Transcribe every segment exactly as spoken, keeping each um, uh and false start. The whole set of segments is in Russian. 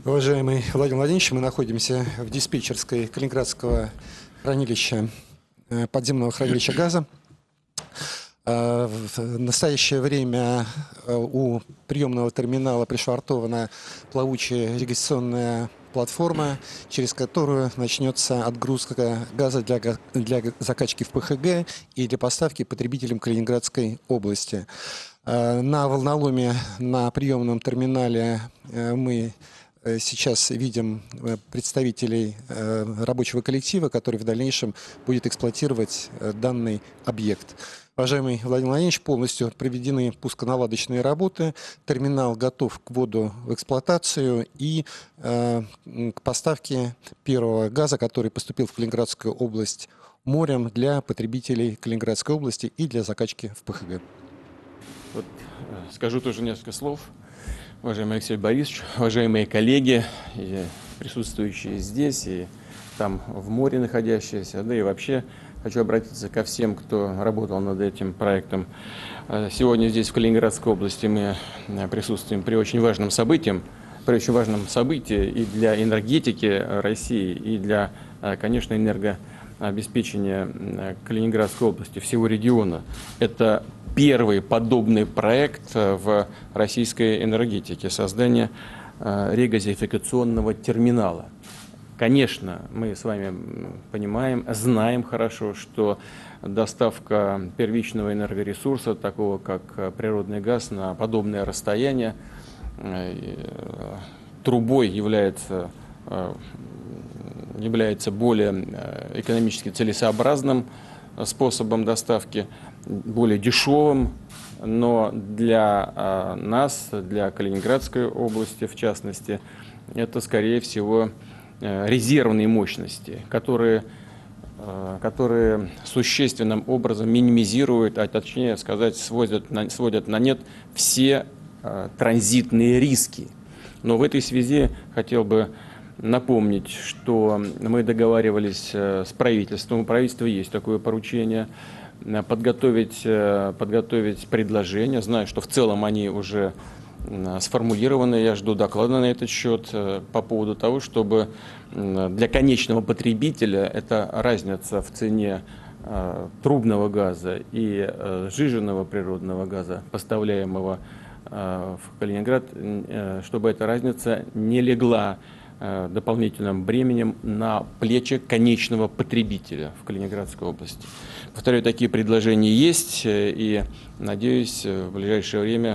Уважаемый Владимир Владимирович, мы находимся в диспетчерской Калининградского хранилища, э, подземного хранилища газа. Э, В настоящее время э, у приемного терминала пришвартована плавучая регистрационная платформа, через которую начнется отгрузка газа для, га- для закачки в ПХГ и для поставки потребителям Калининградской области. Э, На волноломе на приемном терминале э, мы э, сейчас видим э, представителей э, рабочего коллектива, который в дальнейшем будет эксплуатировать э, данный объект. Уважаемый Владимир Владимирович, полностью проведены пусконаладочные работы, терминал готов к вводу в эксплуатацию и э, к поставке первого газа, который поступил в Калининградскую область морем для потребителей Калининградской области и для закачки в ПХГ. Вот, э, скажу тоже несколько слов. Уважаемый Алексей Борисович, уважаемые коллеги, и присутствующие здесь, и там в море находящиеся, да и вообще хочу обратиться ко всем, кто работал над этим проектом. Э, Сегодня здесь, в Калининградской области, мы э, присутствуем при очень важном событии, при очень важном событии и для энергетики России, и для, э, конечно, энергообеспечения э, Калининградской области, всего региона. Это первый подобный проект в российской энергетике — создание э, регазификационного терминала. Конечно, мы с вами понимаем, знаем хорошо, что доставка первичного энергоресурса, такого как природный газ, на подобное расстояние э, трубой является, э, является более экономически целесообразным способом доставки, более дешевым, но для э, нас, для Калининградской области в частности, это, скорее всего, э, резервные мощности, которые, э, которые существенным образом минимизируют, а точнее сказать, сводят на, сводят на нет все э, транзитные риски. Но в этой связи хотел бы напомнить, что мы договаривались с правительством, у правительства есть такое поручение, подготовить, подготовить предложения. Знаю, что в целом они уже сформулированы. Я жду доклада на этот счет по поводу того, чтобы для конечного потребителя эта разница в цене трубного газа и сжиженного природного газа, поставляемого в Калининград, чтобы эта разница не легла дополнительным бременем на плечи конечного потребителя в Калининградской области. Повторяю, такие предложения есть, и надеюсь в ближайшее время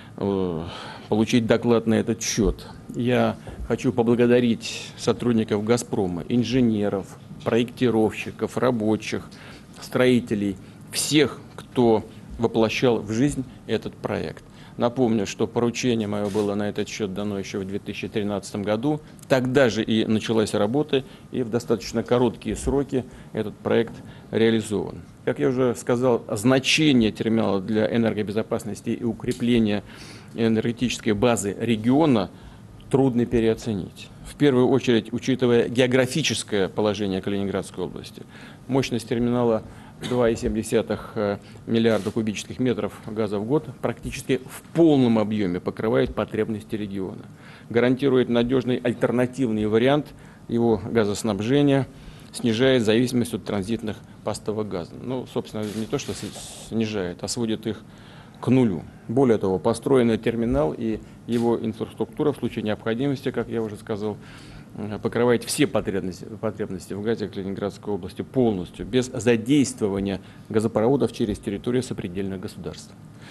получить доклад на этот счет. Я хочу поблагодарить сотрудников «Газпрома», инженеров, проектировщиков, рабочих, строителей, всех, кто воплощал в жизнь этот проект. Напомню, что поручение мое было на этот счет дано еще в две тысячи тринадцатом году. Тогда же и началась работа, и в достаточно короткие сроки этот проект реализован. Как я уже сказал, значение терминала для энергобезопасности и укрепления энергетической базы региона трудно переоценить. В первую очередь, учитывая географическое положение Калининградской области. Мощность терминала два и семь десятых миллиарда кубических метров газа в год практически в полном объеме покрывает потребности региона. Гарантирует надежный альтернативный вариант его газоснабжения, снижает зависимость от транзитных поставок газа. Ну, собственно, не то, что снижает, а сводит их к нулю. Более того, построенный терминал и его инфраструктура в случае необходимости, как я уже сказал, покрывает все потребности, потребности в газе Калининградской области полностью, без задействования газопроводов через территорию сопредельных государств.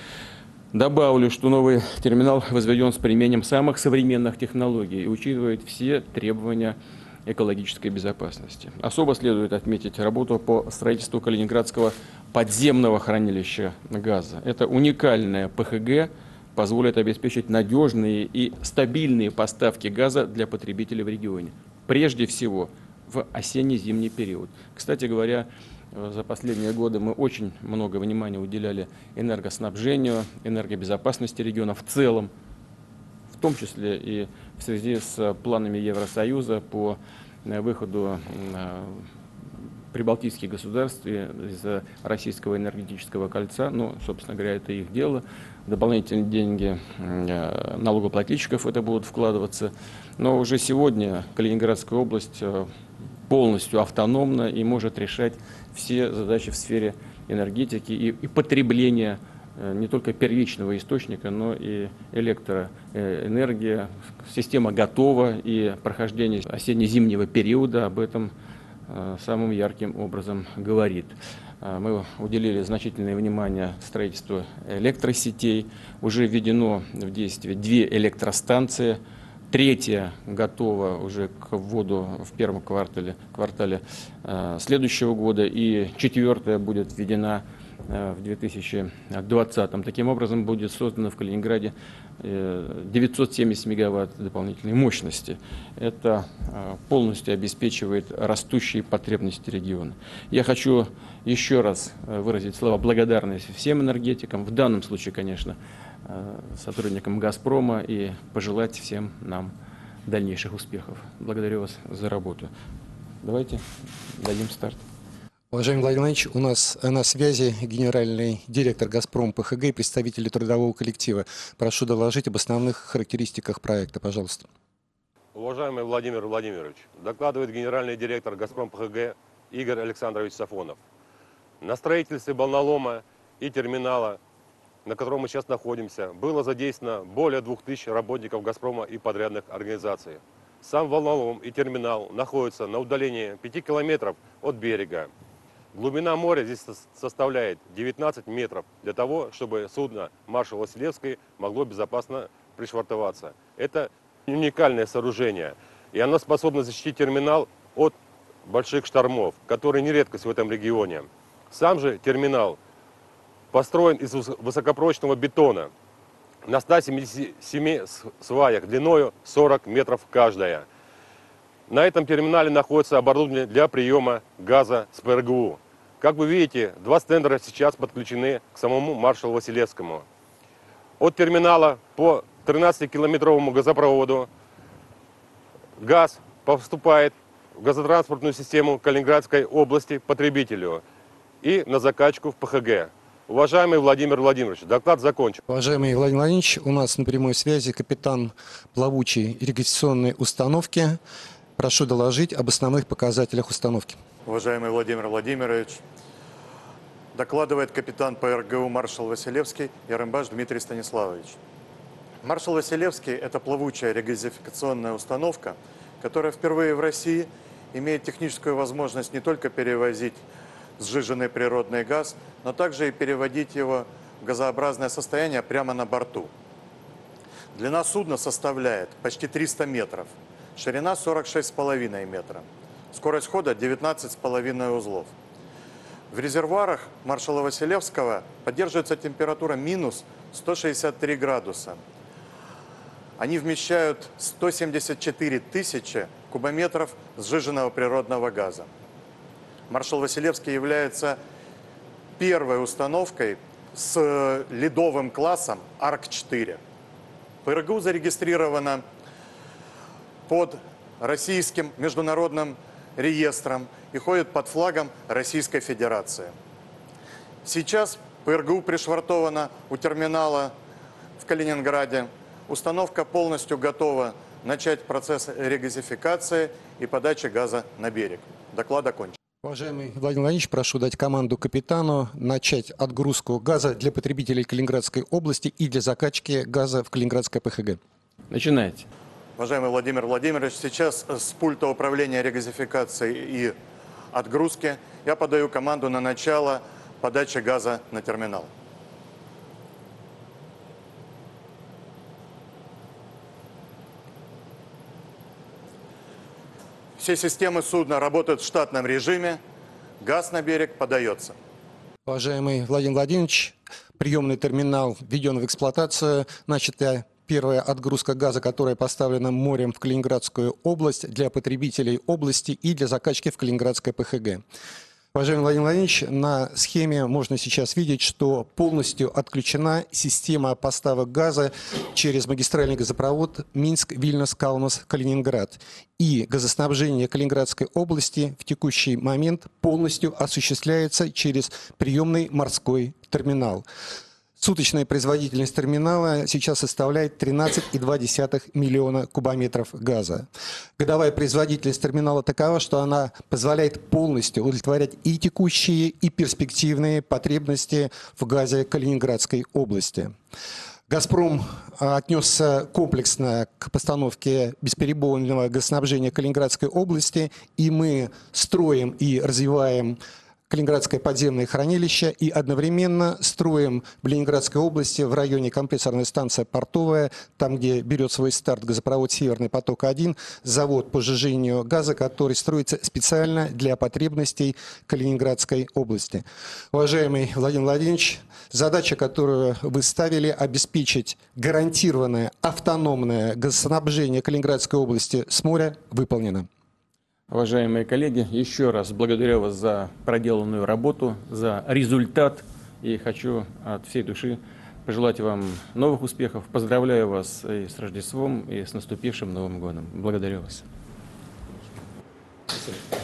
Добавлю, что новый терминал возведен с применением самых современных технологий и учитывает все требования экологической безопасности. Особо следует отметить работу по строительству Калининградского подземного хранилища газа. Это уникальное ПХГ, позволит обеспечить надежные и стабильные поставки газа для потребителей в регионе. Прежде всего, в осенне-зимний период. Кстати говоря, за последние годы мы очень много внимания уделяли энергоснабжению, энергобезопасности региона в целом, в том числе и в связи с планами Евросоюза по выходу прибалтийских государств и из российского энергетического кольца. Ну, собственно говоря, это их дело. Дополнительные деньги налогоплательщиков это будут вкладываться. Но уже сегодня Калининградская область полностью автономна и может решать все задачи в сфере энергетики и, и потребления не только первичного источника, но и электроэнергия. Система готова, и прохождение осенне-зимнего периода об этом самым ярким образом говорит. Мы уделили значительное внимание строительству электросетей. Уже введено в действие две электростанции. Третья готова уже к вводу в первом квартале, квартале следующего года. И четвертая будет введена в две тысячи двадцатом. Таким образом, будет создано в Калининграде девятьсот семьдесят мегаватт дополнительной мощности. Это полностью обеспечивает растущие потребности региона. Я хочу еще раз выразить слова благодарности всем энергетикам, в данном случае, конечно, сотрудникам «Газпрома», и пожелать всем нам дальнейших успехов. Благодарю вас за работу. Давайте дадим старт. Уважаемый Владимир Владимирович, у нас на связи генеральный директор «Газпром» ПХГ и представители трудового коллектива. Прошу доложить об основных характеристиках проекта, пожалуйста. Уважаемый Владимир Владимирович, докладывает генеральный директор «Газпром» ПХГ Игорь Александрович Сафонов. На строительстве волнолома и терминала, на котором мы сейчас находимся, было задействовано более двух тысяч работников «Газпрома» и подрядных организаций. Сам волнолом и терминал находятся на удалении пяти километров от берега. Глубина моря здесь составляет девятнадцать метров для того, чтобы судно «Маршал Василевский» могло безопасно пришвартоваться. Это уникальное сооружение, и оно способно защитить терминал от больших штормов, которые не редкость в этом регионе. Сам же терминал построен из высокопрочного бетона на ста семидесяти семи сваях длиною сорок метров каждая. На этом терминале находится оборудование для приема газа с ПРГУ. Как вы видите, два стендера сейчас подключены к самому «Маршалу Василевскому». От терминала по тринадцатикилометровому газопроводу газ поступает в газотранспортную систему Калининградской области потребителю и на закачку в ПХГ. Уважаемый Владимир Владимирович, доклад закончен. Уважаемый Владимир Владимирович, у нас на прямой связи капитан плавучей ирригационной установки. Прошу доложить об основных показателях установки. Уважаемый Владимир Владимирович, докладывает капитан ПРГУ «Маршал Василевский» Ярымбаш Дмитрий Станиславович. «Маршал Василевский» – это плавучая регазификационная установка, которая впервые в России имеет техническую возможность не только перевозить сжиженный природный газ, но также и переводить его в газообразное состояние прямо на борту. Длина судна составляет почти триста метров, ширина сорок шесть с половиной метров. Скорость хода девятнадцать с половиной узлов. В резервуарах «Маршала Василевского» поддерживается температура минус сто шестьдесят три градуса. Они вмещают сто семьдесят четыре тысячи кубометров сжиженного природного газа. «Маршал Василевский» является первой установкой с ледовым классом Арк четыре. ПРГУ зарегистрирована под российским международным реестром и ходит под флагом Российской Федерации. Сейчас ПРГУ пришвартована у терминала в Калининграде. Установка полностью готова начать процесс регазификации и подачи газа на берег. Доклад окончен. Уважаемый Владимир Владимирович, прошу дать команду капитану начать отгрузку газа для потребителей Калининградской области и для закачки газа в Калининградское ПХГ. Начинайте. Уважаемый Владимир Владимирович, сейчас с пульта управления регазификацией и отгрузки я подаю команду на начало подачи газа на терминал. Все системы судна работают в штатном режиме, газ на берег подается. Уважаемый Владимир Владимирович, приемный терминал введен в эксплуатацию, начата первая отгрузка газа, которая поставлена морем в Калининградскую область для потребителей области и для закачки в Калининградское ПХГ. Уважаемый Владимир Владимирович, на схеме можно сейчас видеть, что полностью отключена система поставок газа через магистральный газопровод Минск, Вильнюс, Каунас, Калининград. И газоснабжение Калининградской области в текущий момент полностью осуществляется через приемный морской терминал. Суточная производительность терминала сейчас составляет тринадцать и две десятых миллиона кубометров газа. Годовая производительность терминала такова, что она позволяет полностью удовлетворять и текущие, и перспективные потребности в газе Калининградской области. «Газпром» отнесся комплексно к постановке бесперебойного газоснабжения Калининградской области, и мы строим и развиваем Калининградское подземное хранилище и одновременно строим в Ленинградской области в районе компрессорной станции «Портовая», там, где берет свой старт газопровод «Северный поток-один», завод по сжижению газа, который строится специально для потребностей Калининградской области. Уважаемый Владимир Владимирович, задача, которую вы ставили, обеспечить гарантированное автономное газоснабжение Калининградской области с моря, выполнена. Уважаемые коллеги, еще раз благодарю вас за проделанную работу, за результат. И хочу от всей души пожелать вам новых успехов. Поздравляю вас и с Рождеством, и с наступившим Новым годом. Благодарю вас. Спасибо.